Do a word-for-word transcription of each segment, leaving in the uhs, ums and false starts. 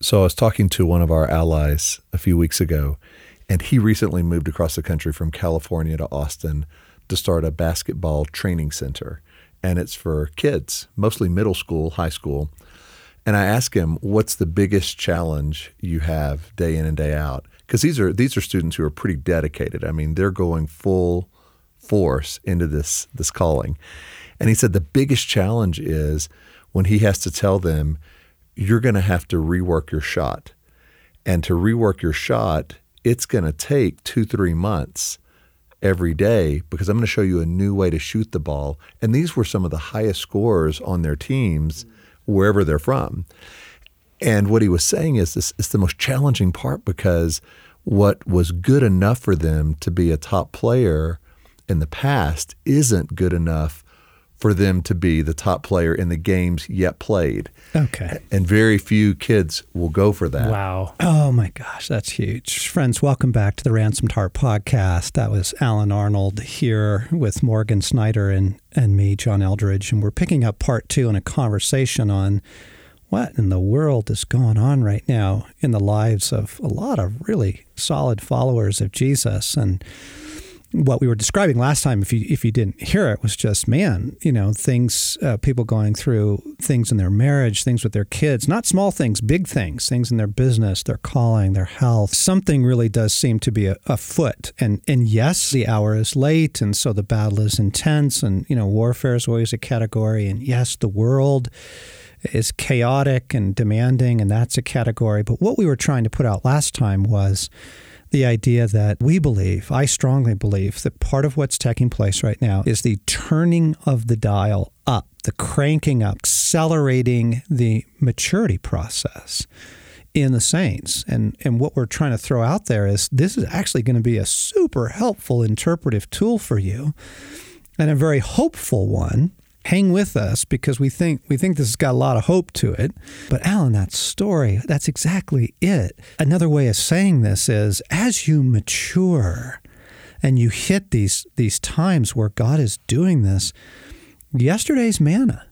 So I was talking to one of our allies a few weeks ago, and he recently moved across the country from California to Austin to start a basketball training center. And it's for kids, mostly middle school, high school. And I asked him, what's the biggest challenge you have day in and day out? Because these are these are students who are pretty dedicated. I mean, they're going full force into this this calling. And he said the biggest challenge is when he has to tell them, you're going to have to rework your shot. And to rework your shot, it's going to take two, three months every day because I'm going to show you a new way to shoot the ball. And these were some of the highest scorers on their teams, wherever they're from. And what he was saying is this is the most challenging part because what was good enough for them to be a top player in the past isn't good enough for them to be the top player in the games yet played. Okay. And very few kids will go for that. Wow. Oh my gosh, that's huge. Friends, welcome back to the Ransomed Heart podcast. That was Alan Arnold here with Morgan Snyder and, and me, John Eldridge. And we're picking up part two in a conversation on what in the world is going on right now in the lives of a lot of really solid followers of Jesus. And what we were describing last time, if you if you didn't hear it, was just, man, you know, things, uh, people going through things in their marriage, things with their kids, not small things, big things, things in their business, their calling, their health. Something really does seem to be a, afoot. And and yes, the hour is late, and so the battle is intense, and, you know, warfare is always a category. And yes, the world is chaotic and demanding, and that's a category. But what we were trying to put out last time was the idea that we believe, I strongly believe, that part of what's taking place right now is the turning of the dial up, the cranking up, accelerating the maturity process in the saints. And and what we're trying to throw out there is this is actually going to be a super helpful interpretive tool for you and a very hopeful one. Hang with us because we think we think this has got a lot of hope to it. But Alan, that story, that's exactly it. Another way of saying this is as you mature and you hit these these times where God is doing this, yesterday's manna,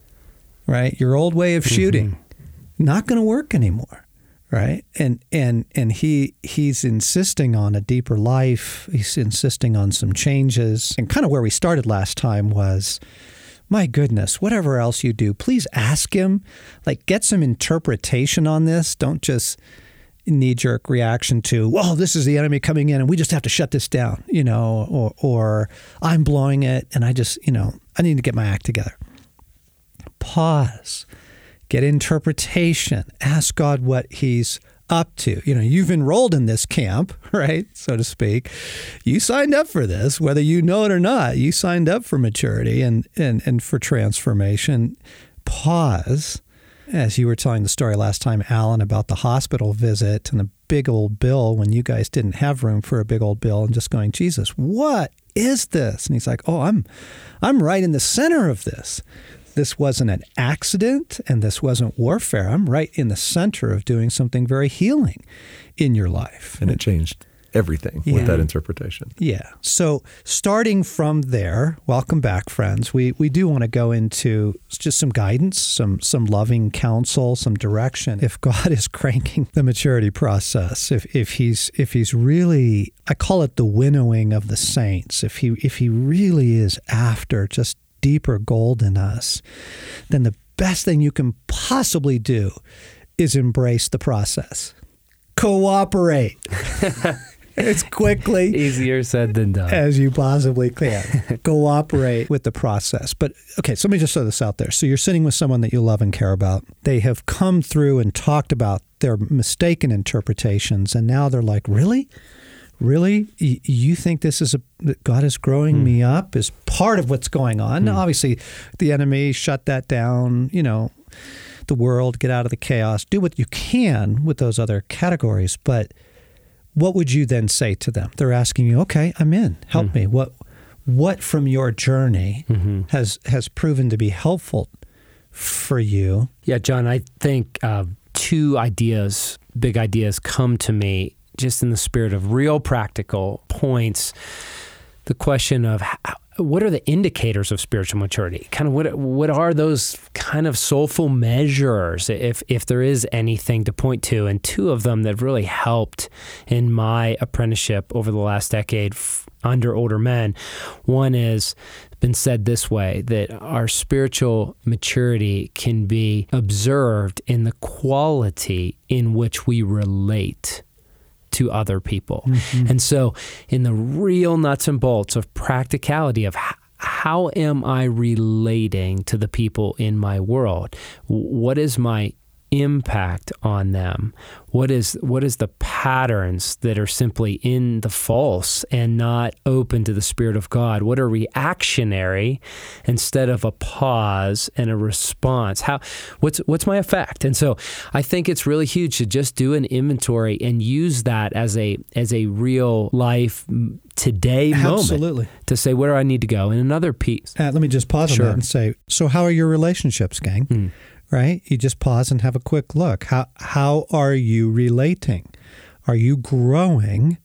right? Your old way of shooting, mm-hmm. not going to work anymore, right? And and and he he's insisting on a deeper life. He's insisting on some changes. And kind of where we started last time was, my goodness, whatever else you do, please ask him, like get some interpretation on this. Don't just knee-jerk reaction to, well, this is the enemy coming in and we just have to shut this down, you know, or, or I'm blowing it and I just, you know, I need to get my act together. Pause, get interpretation, ask God what he's up to. You know, you've enrolled in this camp, right, so to speak. You signed up for this, whether you know it or not. You signed up for maturity and, and, and for transformation. Pause, as you were telling the story last time, Alan, about the hospital visit and a big old bill when you guys didn't have room for a big old bill, and just going, Jesus, what is this? And he's like, oh, I'm, I'm right in the center of this. This wasn't an accident and this wasn't warfare. I'm right in the center of doing something very healing in your life. And it changed everything yeah. with that interpretation. Yeah. So starting from there, welcome back, friends. We we do want to go into just some guidance, some some loving counsel, some direction. If God is cranking the maturity process, if if he's if he's really, I call it the winnowing of the saints, if he if he really is after just deeper gold in us, then the best thing you can possibly do is embrace the process. Cooperate as quickly easier said than done as you possibly can. Cooperate with the process. But okay, so let me just throw this out there. So you're sitting with someone that you love and care about. They have come through and talked about their mistaken interpretations, and now they're like, really? Really? You think this is a, that God is growing hmm. me up is part of what's going on? Hmm. Now, obviously, the enemy shut that down, you know, the world, get out of the chaos, do what you can with those other categories. But what would you then say to them? They're asking you, okay, I'm in, help hmm. me. What what from your journey mm-hmm. has, has proven to be helpful for you? Yeah, John, I think uh, two ideas, big ideas come to me just in the spirit of real practical points. The question of how, what are the indicators of spiritual maturity? Kind of what what are those kind of soulful measures, if if there is anything to point to? And two of them that have really helped in my apprenticeship over the last decade f- under older men. One is been said this way, that our spiritual maturity can be observed in the quality in which we relate to other people. Mm-hmm. And so in the real nuts and bolts of practicality of how, how am I relating to the people in my world? What is my impact on them? What is what is the patterns that are simply in the false and not open to the Spirit of God? What are reactionary instead of a pause and a response? How what's what's my effect? And so I think it's really huge to just do an inventory and use that as a as a real life today Absolutely. moment to say, where do I need to go? And another piece. Uh, let me just pause Sure. on that and say, so how are your relationships, gang? Mm. Right? You just pause and have a quick look. How how are you relating? Are you growing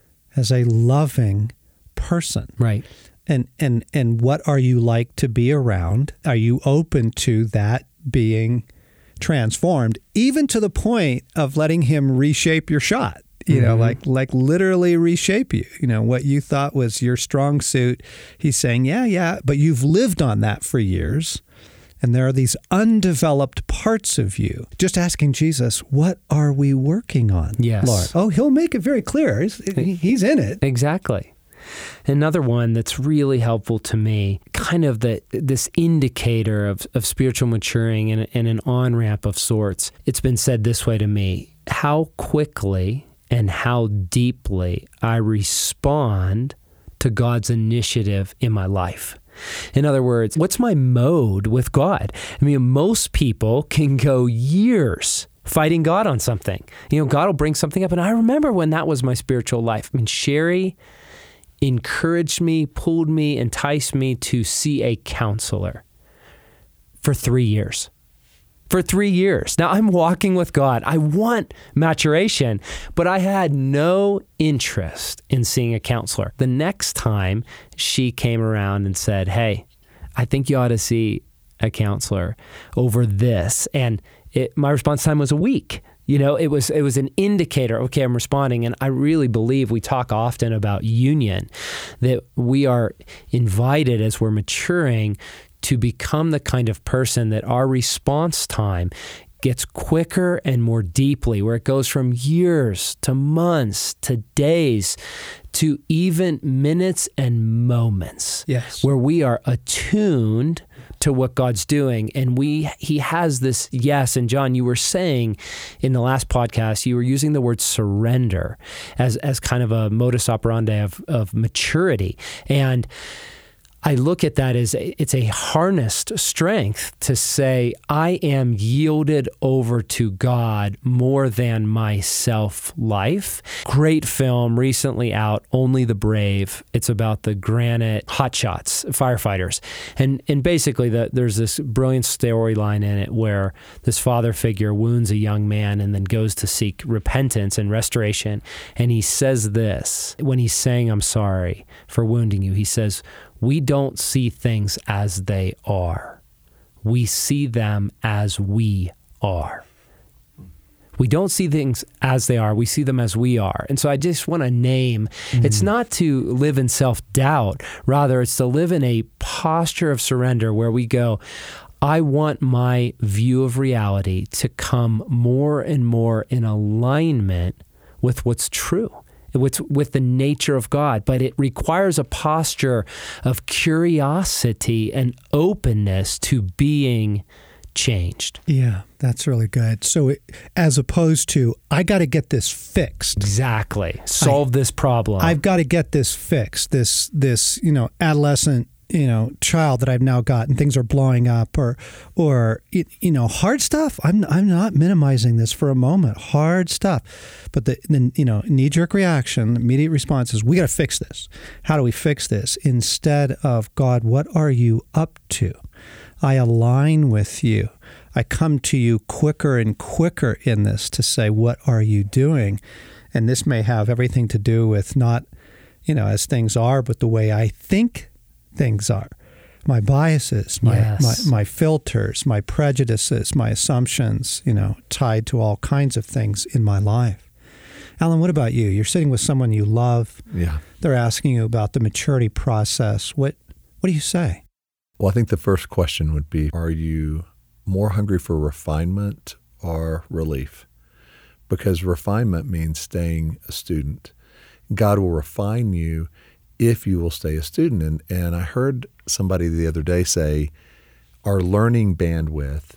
as a loving person? Right. And and and what are you like to be around? Are you open to that being transformed, even to the point of letting him reshape your shot? You mm-hmm. know, like like literally reshape you. You know, what you thought was your strong suit, he's saying, yeah, yeah, but you've lived on that for years. And there are these undeveloped parts of you. Just asking Jesus, what are we working on, yes. Lord? Oh, he'll make it very clear. He's, he's in it. Exactly. Another one that's really helpful to me, kind of the this indicator of, of spiritual maturing and, and an on-ramp of sorts. It's been said this way to me: how quickly and how deeply I respond to God's initiative in my life. In other words, what's my mode with God? I mean, most people can go years fighting God on something. You know, God will bring something up. And I remember when that was my spiritual life. I mean, Sherry encouraged me, pulled me, enticed me to see a counselor for three years. For three years. Now, I'm walking with God. I want maturation, but I had no interest in seeing a counselor. The next time she came around and said, hey, I think you ought to see a counselor over this. And it, my response time was a week. You know, it was it was an indicator, okay, I'm responding. And I really believe we talk often about union, that we are invited as we're maturing to become the kind of person that our response time gets quicker and more deeply, where it goes from years to months to days to even minutes and moments. Yes. Where we are attuned to what God's doing. And we he has this, yes, and John, you were saying in the last podcast, you were using the word surrender as, as kind of a modus operandi of, of maturity. And I look at that as a, it's a harnessed strength to say, I am yielded over to God more than my self-life. Great film recently out, Only the Brave. It's about the Granite hotshots, firefighters. And and basically the, there's this brilliant storyline in it where this father figure wounds a young man and then goes to seek repentance and restoration. And he says this, when he's saying, I'm sorry for wounding you, he says, we don't see things as they are. We see them as we are. We don't see things as they are. We see them as we are. And so I just want to name, mm-hmm. it's not to live in self-doubt. Rather, it's to live in a posture of surrender where we go, I want my view of reality to come more and more in alignment with what's true. With, with the nature of God, but it requires a posture of curiosity and openness to being changed. Yeah, that's really good. So it, as opposed to, I got to get this fixed. Exactly. Solve I, this problem. I've got to get this fixed. This, this, you know, adolescent, you know, child that I've now got and things are blowing up or, or, you know, hard stuff. I'm, I'm not minimizing this for a moment. Hard stuff. But the, the you know, knee-jerk reaction, immediate response is, we got to fix this. How do we fix this? Instead of, God, what are you up to? I align with you. I come to you quicker and quicker in this to say, what are you doing? And this may have everything to do with not, you know, as things are, but the way I think things are. My biases, my, Yes. my my filters, my prejudices, my assumptions, you know, tied to all kinds of things in my life. Alan, what about you? You're sitting with someone you love. Yeah. They're asking you about the maturity process. What what do you say? Well, I think the first question would be, are you more hungry for refinement or relief? Because refinement means staying a student. God will refine you if you will stay a student. And, and I heard somebody the other day say, our learning bandwidth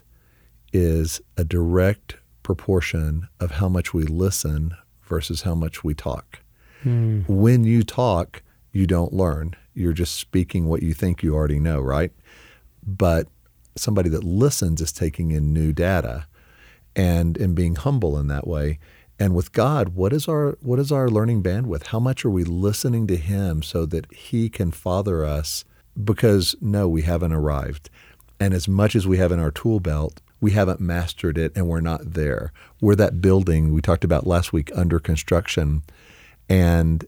is a direct proportion of how much we listen versus how much we talk. Mm. When you talk, you don't learn. You're just speaking what you think you already know, right? But somebody that listens is taking in new data and, and being humble in that way. And with God, what is our what is our learning bandwidth? How much are we listening to Him so that He can father us? Because no, we haven't arrived. And as much as we have in our tool belt, we haven't mastered it and we're not there. We're that building we talked about last week under construction. And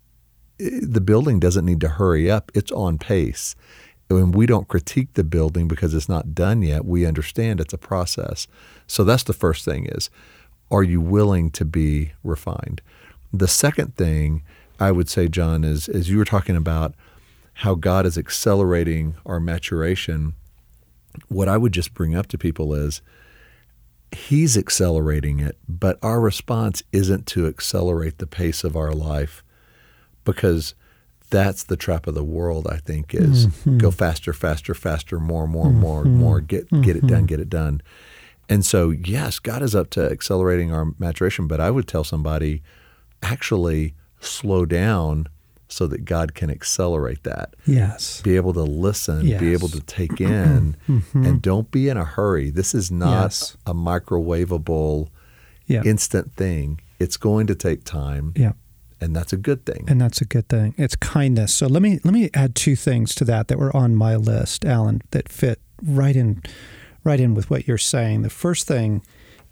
the building doesn't need to hurry up. It's on pace. When we don't critique the building because it's not done yet, we understand it's a process. So that's the first thing is, are you willing to be refined? The second thing I would say, John, is as you were talking about how God is accelerating our maturation, what I would just bring up to people is He's accelerating it, but our response isn't to accelerate the pace of our life, because that's the trap of the world, I think, is mm-hmm. go faster, faster, faster, more, more, mm-hmm. more, more, get mm-hmm. get it done, get it done. And so, yes, God is up to accelerating our maturation, but I would tell somebody, actually slow down so that God can accelerate that. Yes. Be able to listen, yes. be able to take in, mm-hmm. and don't be in a hurry. This is not yes. a microwavable, yeah. instant thing. It's going to take time. Yeah. And that's a good thing. And that's a good thing. It's kindness. So let me let me add two things to that that were on my list, Alan, that fit right in right in with what you're saying. The first thing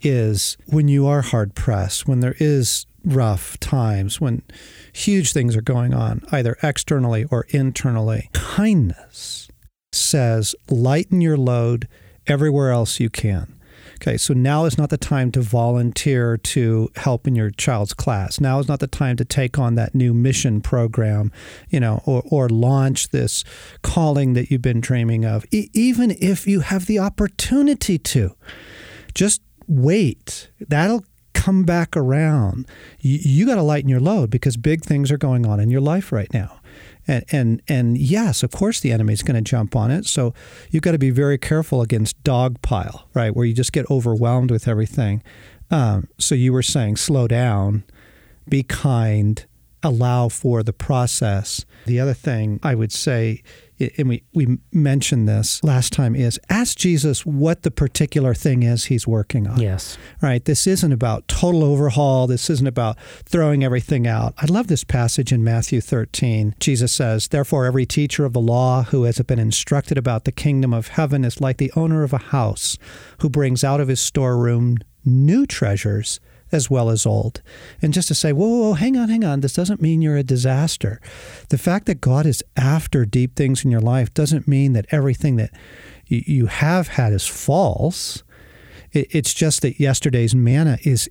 is when you are hard pressed, when there is rough times, when huge things are going on, either externally or internally, kindness says lighten your load everywhere else you can. Okay, so now is not the time to volunteer to help in your child's class. Now is not the time to take on that new mission program, you know, or, or launch this calling that you've been dreaming of. E- even if you have the opportunity to, just wait. That'll come back around. You, you got to lighten your load because big things are going on in your life right now. And, and and yes, of course, the enemy is going to jump on it. So you've got to be very careful against dogpile, right, where you just get overwhelmed with everything. Um, so you were saying slow down, be kind, allow for the process. The other thing I would say, and we, we mentioned this last time, is ask Jesus what the particular thing is He's working on. Yes. Right? This isn't about total overhaul. This isn't about throwing everything out. I love this passage in Matthew thirteen. Jesus says, "Therefore every teacher of the law who has been instructed about the kingdom of heaven is like the owner of a house who brings out of his storeroom new treasures as well as old." And just to say, whoa, whoa, whoa, hang on, hang on. This doesn't mean you're a disaster. The fact that God is after deep things in your life doesn't mean that everything that you have had is false. It's just that yesterday's manna is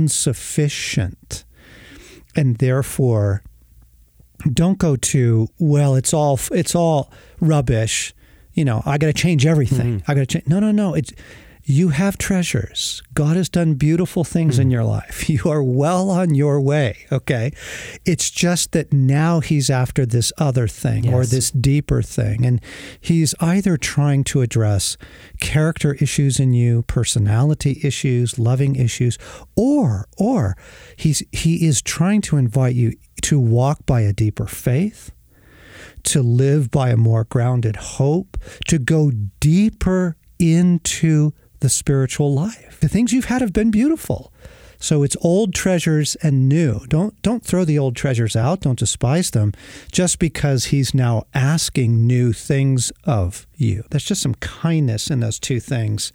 insufficient. And therefore, don't go to, well, it's all it's all rubbish. You know, I got to change everything. Mm-hmm. I got to change. No, no, no. It's You have treasures. God has done beautiful things mm. in your life. You are well on your way, okay? It's just that now He's after this other thing yes. or this deeper thing. And He's either trying to address character issues in you, personality issues, loving issues, or or he's he is trying to invite you to walk by a deeper faith, to live by a more grounded hope, to go deeper into the spiritual life. The things you've had have been beautiful. So it's old treasures and new. Don't don't throw the old treasures out. Don't despise them just because He's now asking new things of you. There's just some kindness in those two things.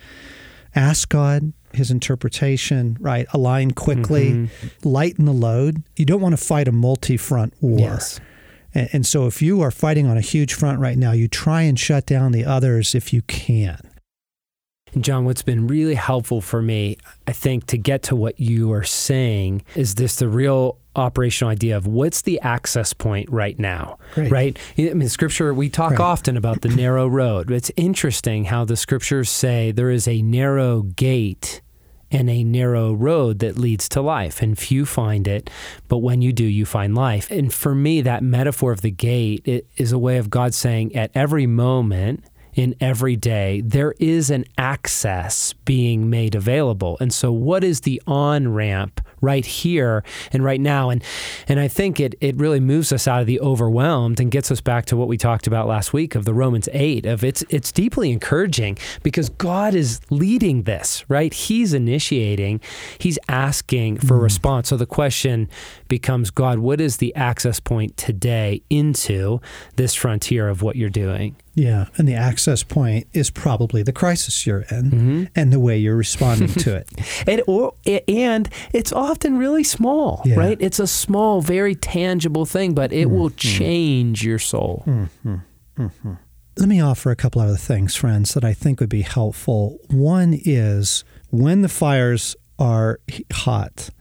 Ask God His interpretation, right? Align quickly, mm-hmm. lighten the load. You don't want to fight a multi-front war. Yes. And, and so if you are fighting on a huge front right now, you try and shut down the others if you can. And John, what's been really helpful for me, I think, to get to what you are saying is this, the real operational idea of what's the access point right now, Great. right? I mean, Scripture, we talk Right. often about the narrow road. It's interesting how the Scriptures say there is a narrow gate and a narrow road that leads to life, and few find it, but when you do, you find life. And for me, that metaphor of the gate, it is a way of God saying at every moment, in every day, there is an access being made available. And so what is the on-ramp right here and right now? And and I think it it really moves us out of the overwhelmed and gets us back to what we talked about last week of the Romans eight, of it's it's deeply encouraging because God is leading this, right? He's initiating, he's asking for a response. So the question becomes, God, what is the access point today into this frontier of what you're doing? Yeah, and the access point is probably the crisis you're in mm-hmm. and the way you're responding to it. and, or, and it's often really small, yeah. right? It's a small, very tangible thing, but it mm-hmm. will change your soul. Mm-hmm. Mm-hmm. Let me offer a couple other things, friends, that I think would be helpful. One is when the fires are hot,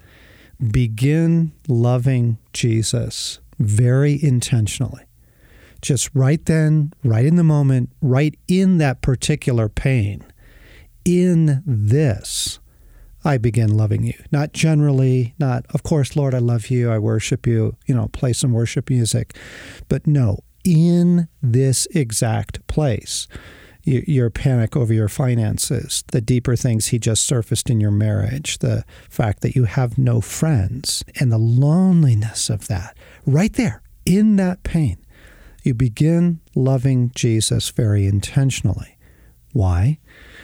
begin loving Jesus very intentionally. Just right then, right in the moment, right in that particular pain. In this, I begin loving you. Not generally, not, of course, Lord, I love you, I worship you, you know, play some worship music. But no, in this exact place, you, your panic over your finances, the deeper things he just surfaced in your marriage, the fact that you have no friends, and the loneliness of that, right there, in that pain. You begin loving Jesus very intentionally. Why?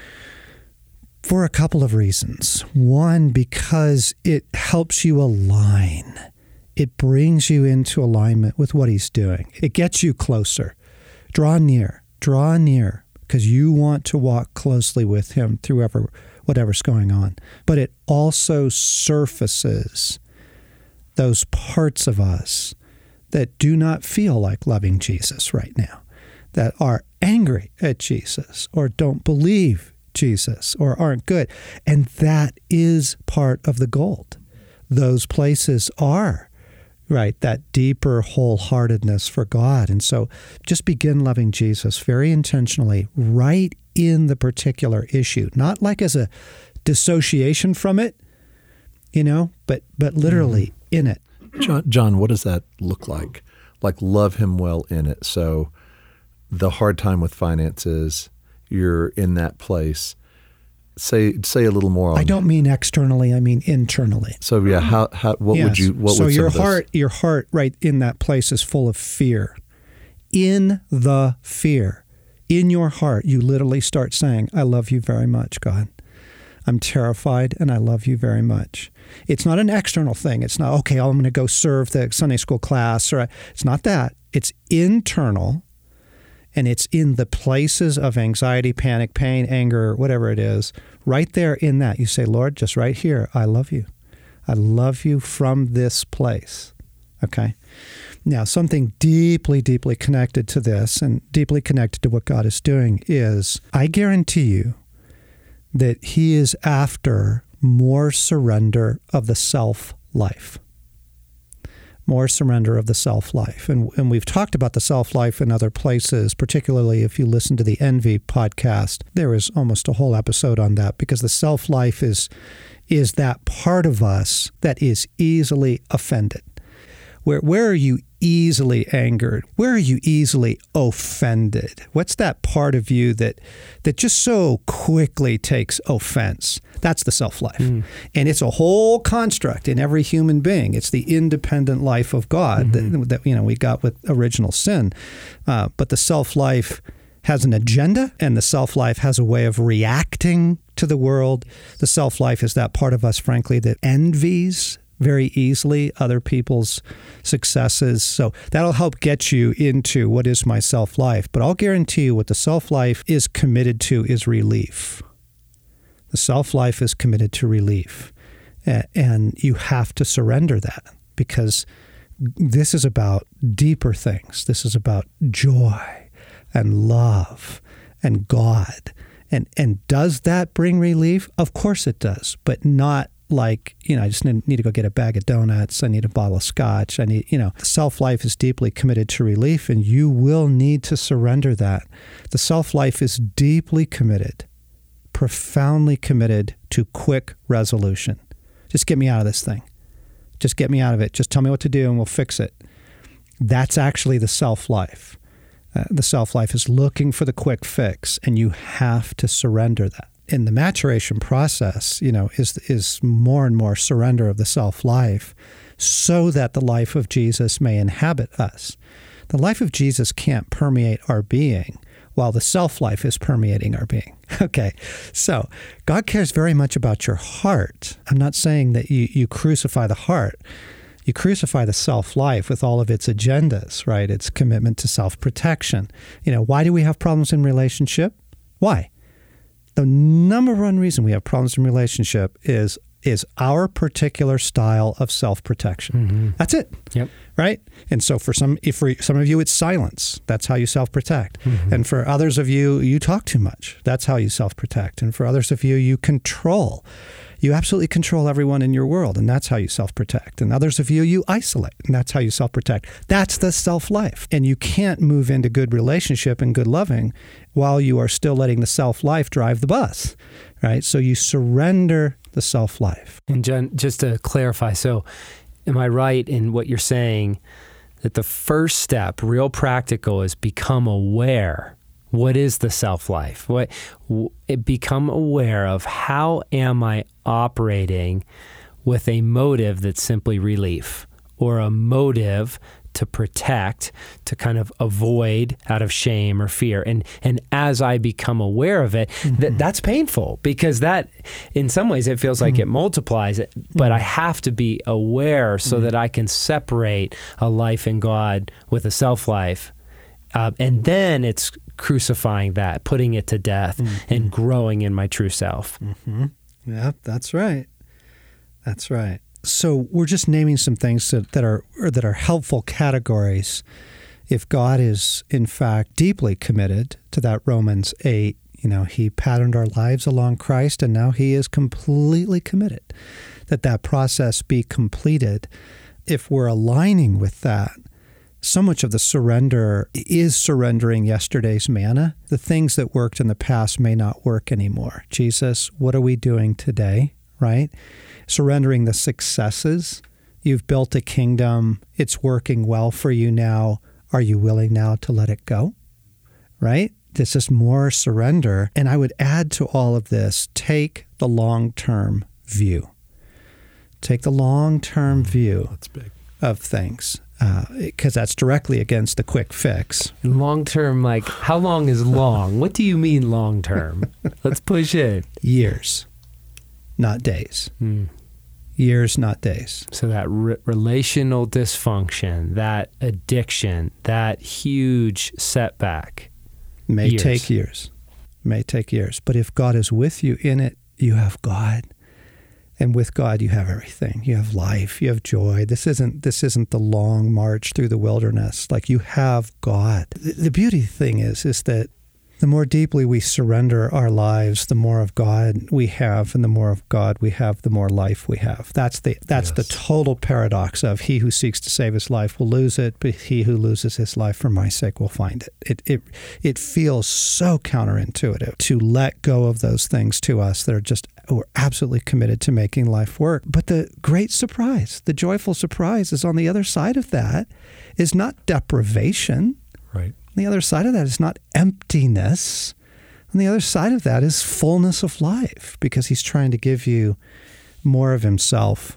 For a couple of reasons. One, because it helps you align. It brings you into alignment with what he's doing. It gets you closer. Draw near. Draw near, because you want to walk closely with him through ever, whatever's going on. But it also surfaces those parts of us that do not feel like loving Jesus right now, that are angry at Jesus or don't believe Jesus or aren't good. And that is part of the gold. Those places are, right, that deeper wholeheartedness for God. And so just begin loving Jesus very intentionally right in the particular issue, not like as a dissociation from it, you know, but but literally mm-hmm. in it. John, John, what does that look like? Like love him well in it. So the hard time with finances, you're in that place. Say say a little more on. I don't mean externally, I mean internally. So yeah, how how what yes. would you what so would your some of heart those? your heart right in that place is full of fear. In the fear, in your heart, you literally start saying, I love you very much, God. I'm terrified and I love you very much. It's not an external thing. It's not, okay, I'm going to go serve the Sunday school class. Or it's not that. It's internal, and it's in the places of anxiety, panic, pain, anger, whatever it is. Right there in that, you say, Lord, just right here, I love you. I love you from this place. Okay? Now, something deeply, deeply connected to this and deeply connected to what God is doing is, I guarantee you, that he is after more surrender of the self-life. More surrender of the self-life. And, and we've talked about the self-life in other places, particularly if you listen to the Envy podcast. There is almost a whole episode on that, because the self-life is, is that part of us that is easily offended. Where, where are you easily angered? Where are you easily offended? What's that part of you that that just so quickly takes offense? That's the self-life. Mm. And it's a whole construct in every human being. It's the independent life of God mm-hmm. that, that you know we got with original sin. Uh, but the self-life has an agenda, and the self-life has a way of reacting to the world. The self-life is that part of us, frankly, that envies very easily other people's successes. So that'll help get you into what is my self-life. But I'll guarantee you what the self-life is committed to is relief. The self-life is committed to relief. And you have to surrender that, because This is about deeper things. This is about joy and love and God. And and does that bring relief? Of course it does, but not like, you know, I just need, need to go get a bag of donuts. I need a bottle of scotch. I need, you know, self-life is deeply committed to relief, and you will need to surrender that. The self-life is deeply committed, profoundly committed to quick resolution. Just get me out of this thing. Just get me out of it. Just tell me what to do and we'll fix it. That's actually the self-life. Uh, the self-life is looking for the quick fix, and you have to surrender that. In the maturation process, you know, is is more and more surrender of the self-life so that the life of Jesus may inhabit us. The life of Jesus can't permeate our being while the self-life is permeating our being. Okay, so God cares very much about your heart. I'm not saying that you, you crucify the heart. You crucify the self-life with all of its agendas, right? Its commitment to self-protection. You know, why do we have problems in relationship? Why? The number one reason we have problems in relationship is is our particular style of self-protection. Mm-hmm. That's it. Yep. Right? And so for some if for some of you it's silence. That's how you self-protect. Mm-hmm. And for others of you, you talk too much. That's how you self-protect. And for others of you, you control. You absolutely control everyone in your world, and that's how you self-protect. And others of you, you isolate, and that's how you self-protect. That's the self-life. And you can't move into good relationship and good loving while you are still letting the self-life drive the bus, right? So you surrender the self-life. And John, just to clarify, so am I right in what you're saying that the first step, real practical, is become aware? What is the self-life? What it become aware of how am I operating with a motive that's simply relief, or a motive to protect, to kind of avoid out of shame or fear. And and as I become aware of it, mm-hmm. that that's painful, because that, in some ways, it feels like mm-hmm. it multiplies it. But I have to be aware so mm-hmm. that I can separate a life in God with a self-life. Uh, and then it's crucifying that, putting it to death, mm-hmm. and growing in my true self. Mm-hmm. Yep, that's right. That's right. So we're just naming some things that, that are that are helpful categories. If God is, in fact, deeply committed to that Romans eight, you know, he patterned our lives along Christ, and now he is completely committed that that process be completed. If we're aligning with that, so much of the surrender is surrendering yesterday's manna. The things that worked in the past may not work anymore. Jesus, what are we doing today, right? Surrendering the successes. You've built a kingdom. It's working well for you now. Are you willing now to let it go, right? This is more surrender. And I would add to all of this, take the long-term view. Take the long-term view That's big. of things. Because uh, that's directly against the quick fix. Long term, like, how long is long? What do you mean long term? Let's push it. Years, not days. Mm. Years, not days. So that re- relational dysfunction, that addiction, that huge setback. May years. take years. May take years. But if God is with you in it, you have God. And with God, you have everything. You have life. You have joy. This isn't this isn't the long march through the wilderness. Like, you have God. The, the beauty thing is, is that the more deeply we surrender our lives, the more of God we have, and the more of God we have, the more life we have. That's the that's yes. the total paradox of he who seeks to save his life will lose it, but he who loses his life for my sake will find it. It it it feels so counterintuitive to let go of those things to us that are just, we're absolutely committed to making life work. But the great surprise, the joyful surprise, is on the other side of that is not deprivation. Right. On the other side of that is not emptiness. On the other side of that is fullness of life, because he's trying to give you more of himself.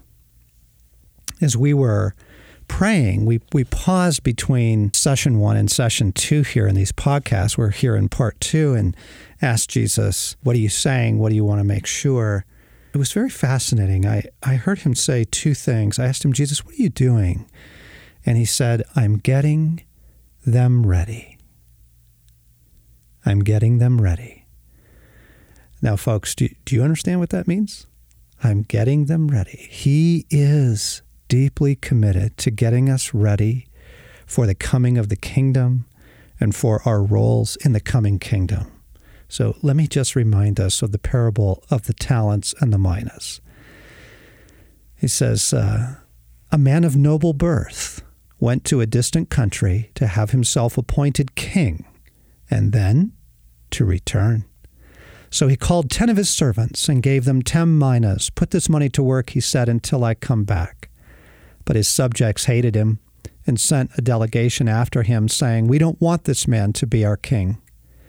As we were praying, we, we paused between session one and session two here in these podcasts. We're here in part two, and asked Jesus, what are you saying? What do you want to make sure? It was very fascinating. I, I heard him say two things. I asked him, Jesus, what are you doing? And he said, I'm getting them ready. I'm getting them ready. Now, folks, do, do you understand what that means? I'm getting them ready. He is deeply committed to getting us ready for the coming of the kingdom and for our roles in the coming kingdom. So let me just remind us of the parable of the talents and the minas. He says, uh, a man of noble birth went to a distant country to have himself appointed king, and then to return. So he called ten of his servants and gave them ten minas. Put this money to work, he said, until I come back. But his subjects hated him and sent a delegation after him, saying, we don't want this man to be our king.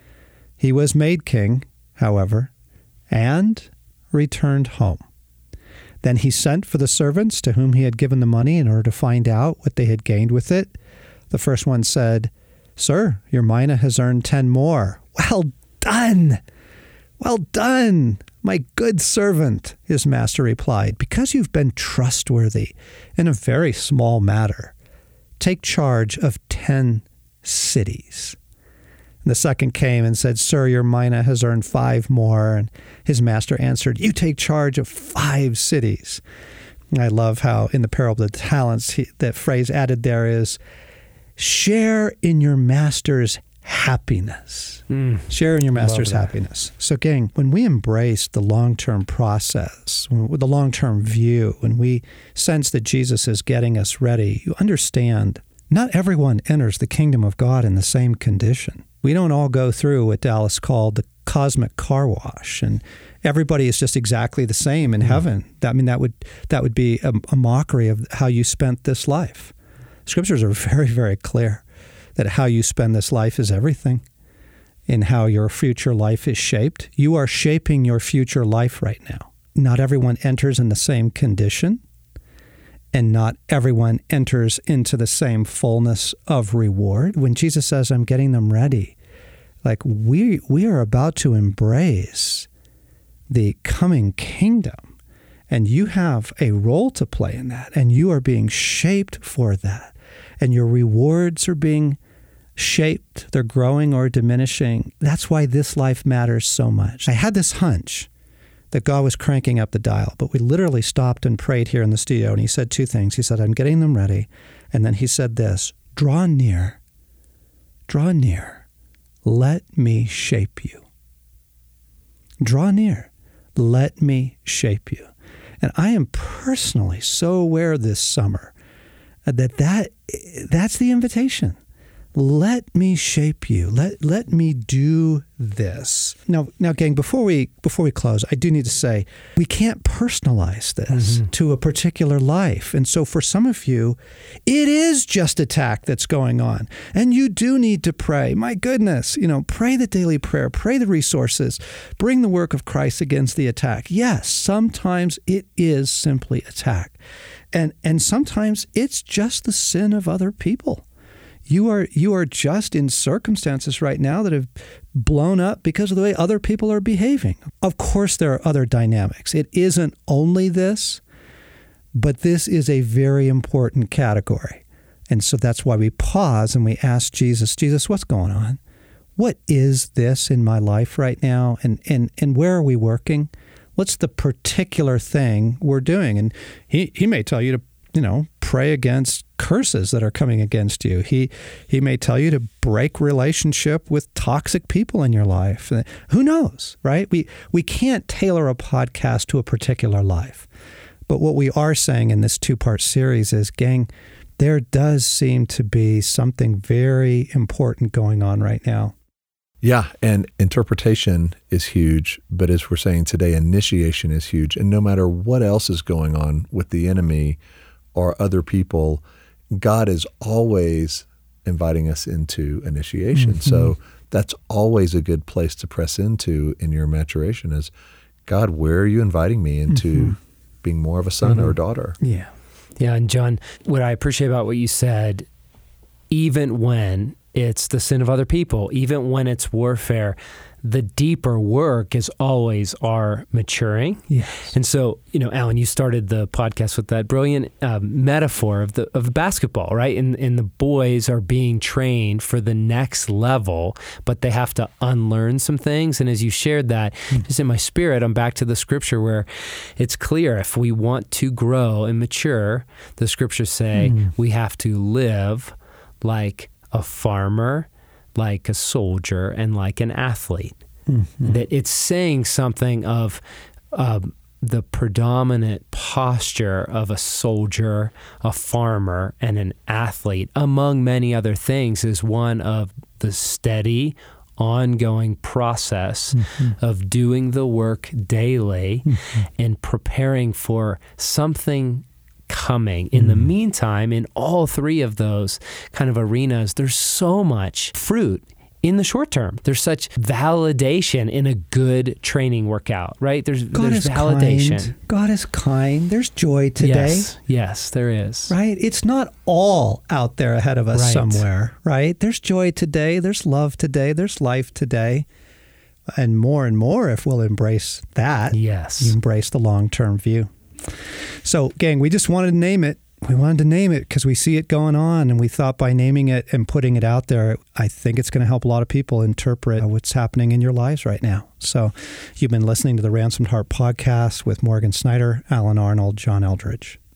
He was made king, however, and returned home. Then he sent for the servants to whom he had given the money in order to find out what they had gained with it. The first one said, Sir, your mina has earned ten more. Well done! Well done, my good servant, his master replied. Because you've been trustworthy in a very small matter, take charge of ten cities. And the second came and said, Sir, your mina has earned five more. And his master answered, you take charge of five cities. And I love how in the parable of the talents, he, that phrase added there is, share in your master's happiness. Mm, share in your master's happiness. So gang, when we embrace the long-term process, with the long-term view, when we sense that Jesus is getting us ready, you understand not everyone enters the kingdom of God in the same condition. We don't all go through what Dallas called the cosmic car wash, and everybody is just exactly the same in mm. heaven. I mean, that would that would be a, a mockery of how you spent this life. Scriptures are very, very clear that how you spend this life is everything in how your future life is shaped. You are shaping your future life right now. Not everyone enters in the same condition, and not everyone enters into the same fullness of reward. When Jesus says, I'm getting them ready, like we we are about to embrace the coming kingdom, and you have a role to play in that, and you are being shaped for that, and your rewards are being shaped, they're growing or diminishing. That's why this life matters so much. I had this hunch that God was cranking up the dial, but we literally stopped and prayed here in the studio, and he said two things. He said, I'm getting them ready, and then he said this, draw near, draw near, let me shape you. Draw near, let me shape you. And I am personally so aware this summer that, that that's the invitation. Let me shape you. Let let me do this. Now, now, gang, before we before we close, I do need to say we can't personalize this mm-hmm. to a particular life. And so for some of you, it is just attack that's going on. And you do need to pray. My goodness, you know, pray the daily prayer, pray the resources, bring the work of Christ against the attack. Yes, sometimes it is simply attack. And and sometimes it's just the sin of other people. You are you are just in circumstances right now that have blown up because of the way other people are behaving. Of course, there are other dynamics. It isn't only this, but this is a very important category. And so that's why we pause and we ask Jesus, Jesus, what's going on? What is this in my life right now? And and and where are we working? What's the particular thing we're doing? And he, he may tell you to, you know, pray against curses that are coming against you. He he may tell you to break relationship with toxic people in your life. Who knows, right? We we can't tailor a podcast to a particular life. But what we are saying in this two-part series is, gang, there does seem to be something very important going on right now. Yeah, and interpretation is huge, but as we're saying today, initiation is huge. And no matter what else is going on with the enemy or other people, God is always inviting us into initiation. Mm-hmm. So that's always a good place to press into in your maturation is, God, where are you inviting me into mm-hmm. being more of a son mm-hmm. or a daughter? Yeah. Yeah, and John, what I appreciate about what you said, even when it's the sin of other people, even when it's warfare, the deeper work is always our maturing. Yes. And so, you know, Alan, you started the podcast with that brilliant um, metaphor of the of basketball, right? And, and the boys are being trained for the next level, but they have to unlearn some things. And as you shared that, mm. just in my spirit, I'm back to the scripture where it's clear if we want to grow and mature, the scriptures say mm. we have to live like a farmer, like a soldier, and like an athlete. Mm-hmm. That it's saying something of um, the predominant posture of a soldier, a farmer, and an athlete, among many other things, is one of the steady, ongoing process mm-hmm. of doing the work daily mm-hmm. and preparing for something coming. In mm. the meantime, in all three of those kind of arenas, there's so much fruit in the short term. There's such validation in a good training workout, right? There's, God there's is validation. Kind. God is kind. There's joy today. Yes, yes, there is. Right? It's not all out there ahead of us right. somewhere, right? There's joy today. There's love today. There's life today. And more and more if we'll embrace that. Yes. You embrace the long-term view. So, gang, we just wanted to name it. We wanted to name it because we see it going on, and we thought by naming it and putting it out there, I think it's going to help a lot of people interpret what's happening in your lives right now. So you've been listening to the Ransomed Heart podcast with Morgan Snyder, Alan Arnold, John Eldredge.